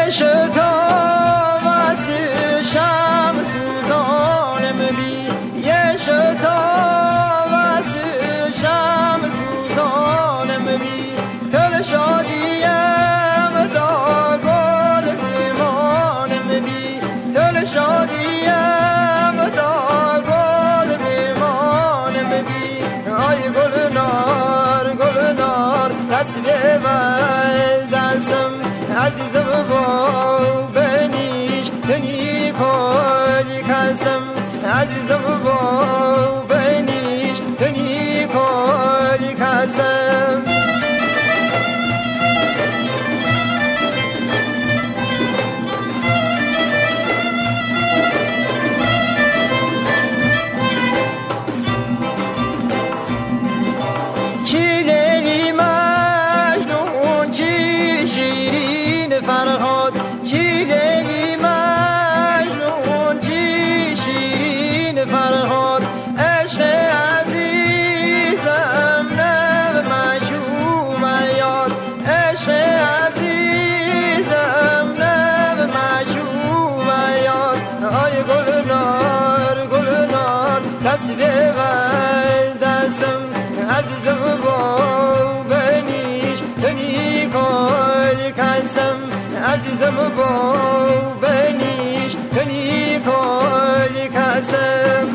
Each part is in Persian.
عزیزم با بنیش تنی کلی کسم عزیزم با بنیش تنی کلی کسم عزیزم با بنیش تنی کلی کسم عزیزم با بنیش تنی کلی کسم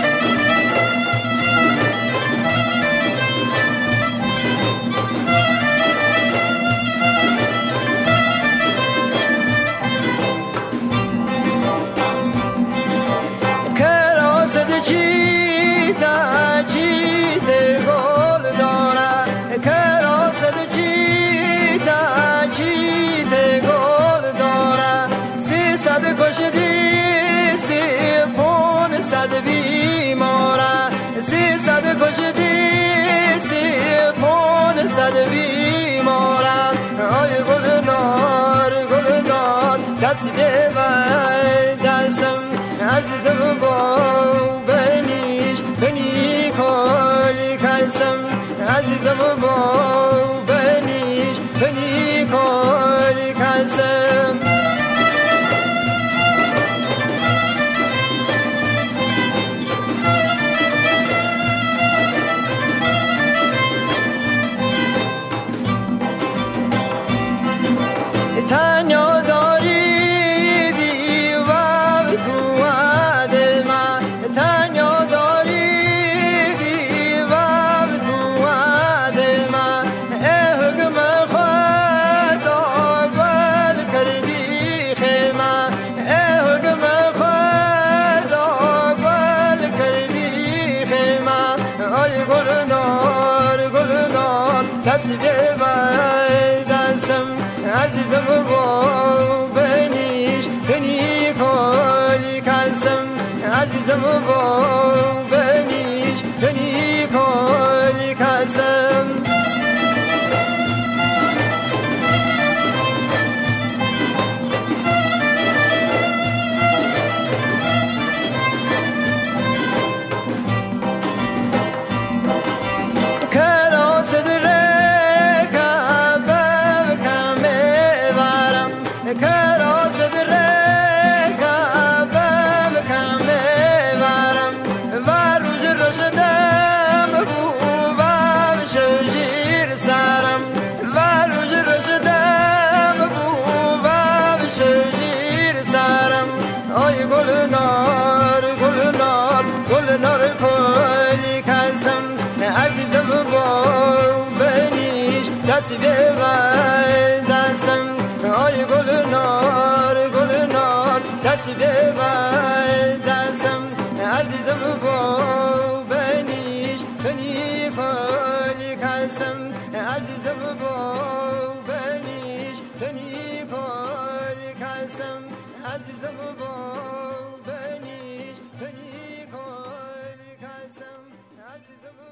دست بیوی دستم عزیزم با بنیش تنی کلی کسم عزیزم با بنیش تنی کلی کسم عزیزم با بنیش تنی کلی کسم عزیزم با بنیش تنی کلی کسم عزیزم با بنیش دست بیوی دستم آی گل نار دست بیوی دستم عزیزم با بنیش تنی کلی کسم عزیزم با بنیش تنی کلی کسم عزیزم با بنیش تنی کلی کسم عزیزم